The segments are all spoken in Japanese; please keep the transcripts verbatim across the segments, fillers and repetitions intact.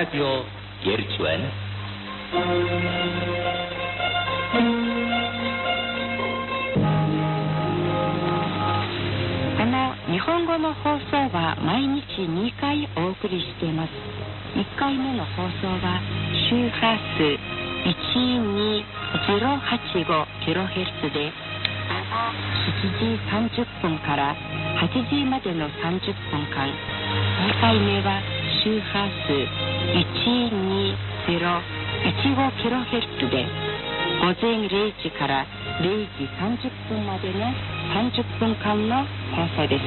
라디오 예르치원 この日本語の放送は毎日にかいお送りしています。いっかいめの放送は周波数 いちにゼロはちごキロヘルツ でしちじさんじゅっぷんからはちじまでのさんじゅっぷんかん、にかいめは周波数 いちにゼロいちごキロヘルツ で午前れいじかられいじさんじゅっぷんまでのさんじゅっぷんかんの放送です。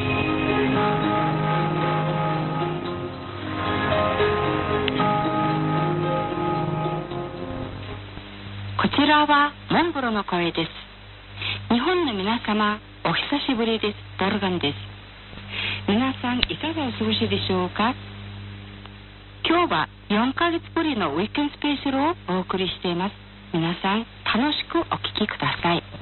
こちらはモンゴルの声です。日本の皆様、お久しぶりです。ドルガンです。皆さんいかがお過ごしでしょうか。今日はよんかげつぶりのウィークエンドスペシャルをお送りしています。皆さん楽しくお聞きください。